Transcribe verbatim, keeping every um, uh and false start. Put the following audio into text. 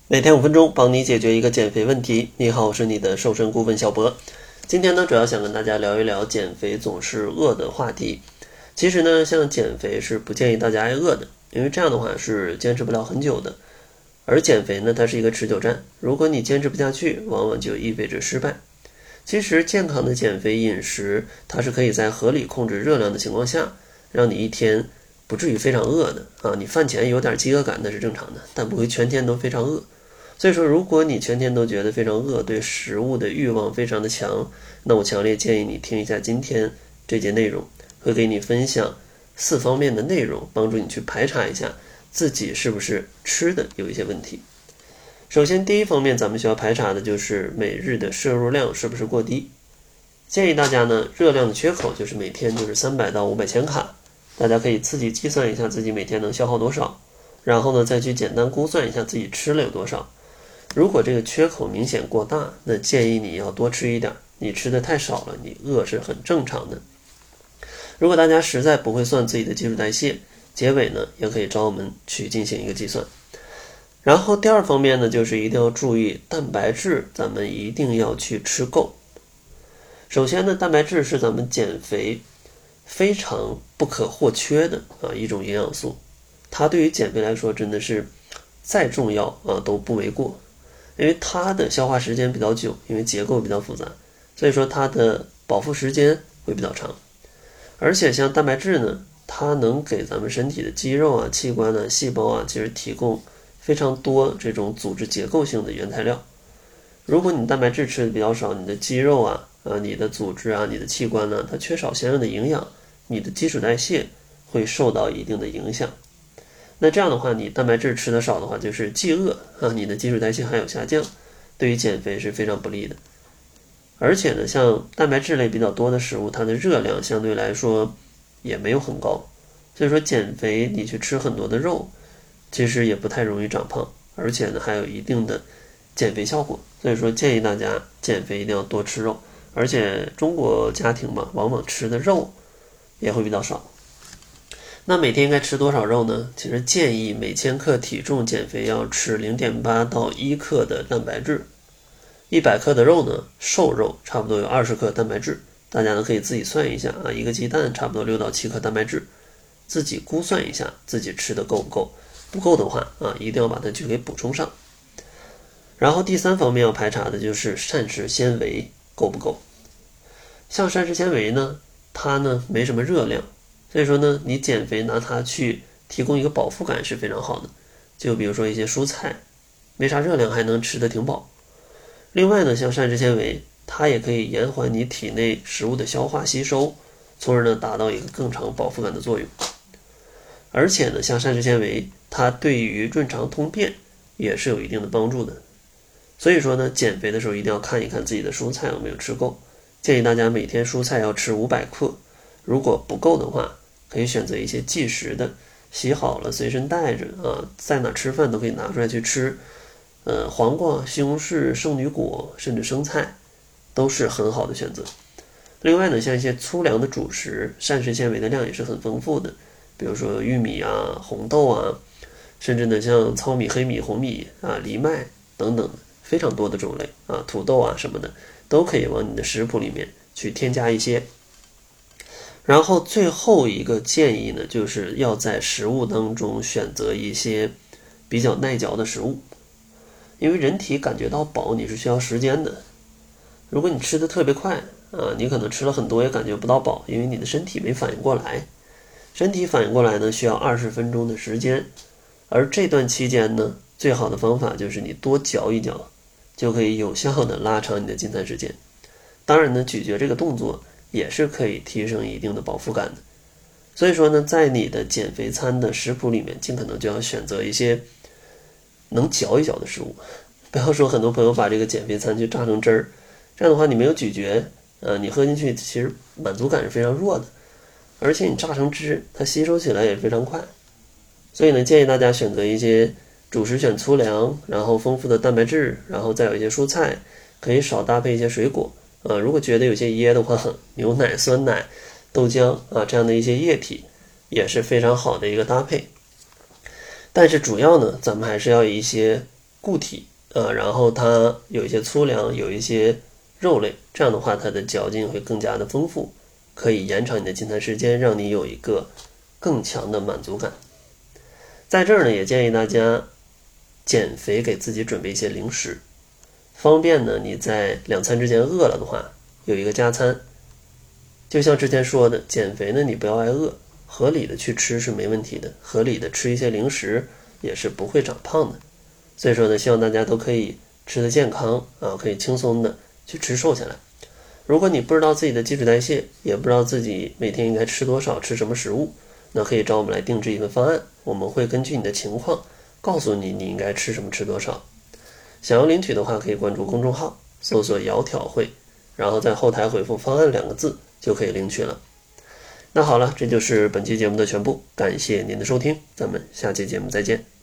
每天五分钟，帮你解决一个减肥问题。你好，我是你的瘦身顾问小博。今天呢，主要想跟大家聊一聊减肥总是饿的话题。其实呢，像减肥是不建议大家挨饿的，因为这样的话是坚持不了很久的。而减肥呢，它是一个持久战，如果你坚持不下去，往往就意味着失败。其实健康的减肥饮食，它是可以在合理控制热量的情况下，让你一天不至于非常饿的啊。你饭前有点饥饿感那是正常的，但不会全天都非常饿。所以说，如果你全天都觉得非常饿，对食物的欲望非常的强，那我强烈建议你听一下今天这节内容，会给你分享四方面的内容，帮助你去排查一下自己是不是吃的有一些问题。首先，第一方面咱们需要排查的就是每日的摄入量是不是过低。建议大家呢，热量的缺口就是每天就是三百到五百千卡，大家可以自己计算一下自己每天能消耗多少，然后呢再去简单估算一下自己吃了有多少。如果这个缺口明显过大，那建议你要多吃一点，你吃的太少了，你饿是很正常的。如果大家实在不会算自己的基础代谢，结尾呢也可以找我们去进行一个计算。然后第二方面呢，就是一定要注意蛋白质，咱们一定要去吃够。首先呢，蛋白质是咱们减肥非常不可或缺的啊一种营养素，它对于减肥来说真的是再重要啊都不为过。因为它的消化时间比较久，因为结构比较复杂，所以说它的饱腹时间会比较长。而且像蛋白质呢，它能给咱们身体的肌肉啊、器官啊、细胞啊，其实提供非常多这种组织结构性的原材料。如果你蛋白质吃的比较少，你的肌肉啊、啊你的组织啊、你的器官呢，它缺少相应的营养，你的基础代谢会受到一定的影响。那这样的话，你蛋白质吃的少的话，就是既饿啊，你的基础代谢还有下降，对于减肥是非常不利的。而且呢，像蛋白质类比较多的食物，它的热量相对来说也没有很高，所以说减肥你去吃很多的肉，其实也不太容易长胖，而且呢还有一定的减肥效果。所以说建议大家减肥一定要多吃肉，而且中国家庭嘛，往往吃的肉也会比较少。那每天应该吃多少肉呢？其实建议每千克体重减肥要吃 零点八到一克的蛋白质，一百克的肉呢，瘦肉差不多有二十克蛋白质。大家呢可以自己算一下啊，一个鸡蛋差不多六到七克蛋白质，自己估算一下自己吃的够不够，不够的话啊，一定要把它去给补充上。然后第三方面要排查的就是膳食纤维够不够。像膳食纤维呢，它呢没什么热量，所以说呢，你减肥拿它去提供一个饱腹感是非常好的。就比如说一些蔬菜，没啥热量还能吃得挺饱。另外呢，像膳食纤维，它也可以延缓你体内食物的消化吸收，从而呢达到一个更长饱腹感的作用。而且呢，像膳食纤维，它对于润肠通便也是有一定的帮助的。所以说呢，减肥的时候一定要看一看自己的蔬菜有没有吃够。建议大家每天蔬菜要吃五百克，如果不够的话，可以选择一些即食的，洗好了随身带着啊，在哪吃饭都可以拿出来去吃。呃，黄瓜、西红柿、圣女果，甚至生菜，都是很好的选择。另外呢，像一些粗粮的主食，膳食纤维的量也是很丰富的，比如说玉米啊、红豆啊，甚至呢像糙米、黑米、红米啊、藜麦等等，非常多的种类啊，土豆啊什么的，都可以往你的食谱里面去添加一些。然后最后一个建议呢，就是要在食物当中选择一些比较耐嚼的食物，因为人体感觉到饱你是需要时间的。如果你吃的特别快啊，你可能吃了很多也感觉不到饱，因为你的身体没反应过来。身体反应过来呢，需要二十分钟的时间，而这段期间呢，最好的方法就是你多嚼一嚼，就可以有效的拉长你的进餐时间。当然呢，咀嚼这个动作也是可以提升一定的饱腹感的。所以说呢，在你的减肥餐的食谱里面，尽可能就要选择一些能嚼一嚼的食物。不要说很多朋友把这个减肥餐去榨成汁儿，这样的话你没有咀嚼，呃，你喝进去其实满足感是非常弱的，而且你榨成汁，它吸收起来也非常快。所以呢，建议大家选择一些主食选粗粮，然后丰富的蛋白质，然后再有一些蔬菜，可以少搭配一些水果。呃，如果觉得有些噎的话，牛奶、酸奶、豆浆啊这样的一些液体也是非常好的一个搭配。但是主要呢，咱们还是要有一些固体呃，然后它有一些粗粮，有一些肉类，这样的话它的嚼劲会更加的丰富，可以延长你的进餐时间，让你有一个更强的满足感。在这儿呢，也建议大家减肥给自己准备一些零食，方便呢你在两餐之间饿了的话有一个加餐。就像之前说的，减肥呢你不要挨饿，合理的去吃是没问题的，合理的吃一些零食也是不会长胖的。所以说呢，希望大家都可以吃得健康啊，可以轻松的去吃瘦下来。如果你不知道自己的基础代谢，也不知道自己每天应该吃多少，吃什么食物，那可以找我们来定制一份方案，我们会根据你的情况告诉你你应该吃什么，吃多少。想要领取的话，可以关注公众号，搜索窈窕会，然后在后台回复方案两个字就可以领取了。那好了，这就是本期节目的全部，感谢您的收听，咱们下期节目再见。